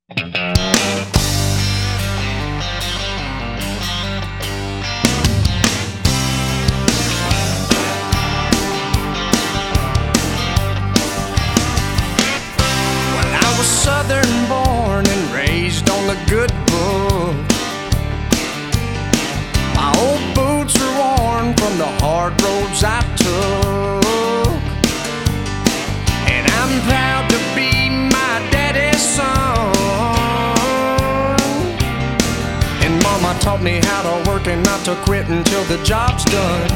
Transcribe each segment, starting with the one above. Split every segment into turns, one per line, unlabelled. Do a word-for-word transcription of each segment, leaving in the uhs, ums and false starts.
Southern born and raised on the good book. My old boots are worn from the hard roads I took, and I'm proud to be my daddy's son. And mama taught me how to work and not to quit until the job's done.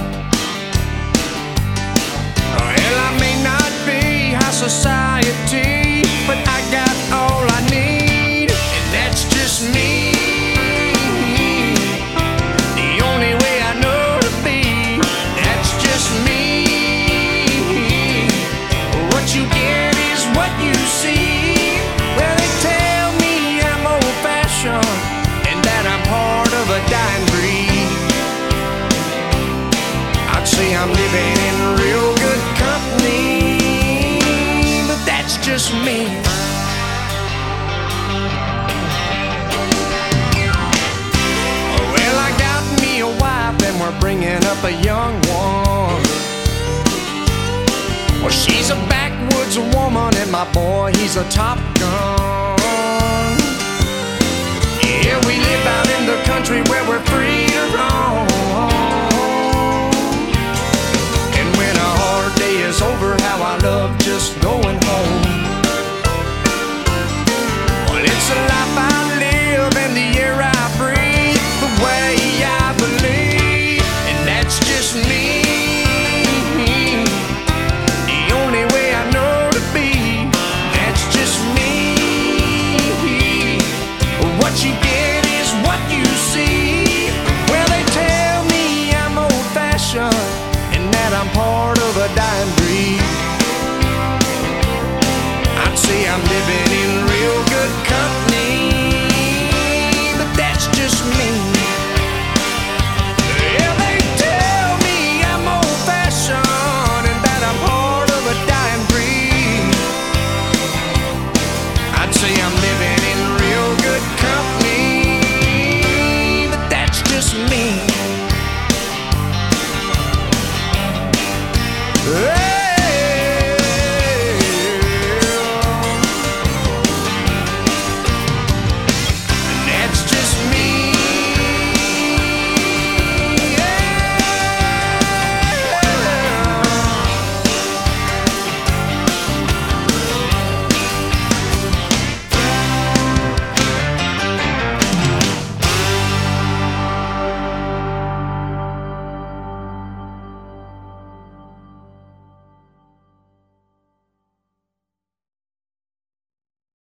Well, I may not be high society, but I got all I need, and that's just me. The only way I know to be, that's just me. What you get is what you see. Well, they tell me I'm old-fashioned and that I'm part of a dying breed. I'd say I'm living in real good company, but that's just me. Well, I got me a wife and we're bringing up a young one. Well, she's a backwoods woman and my boy, he's a top gun.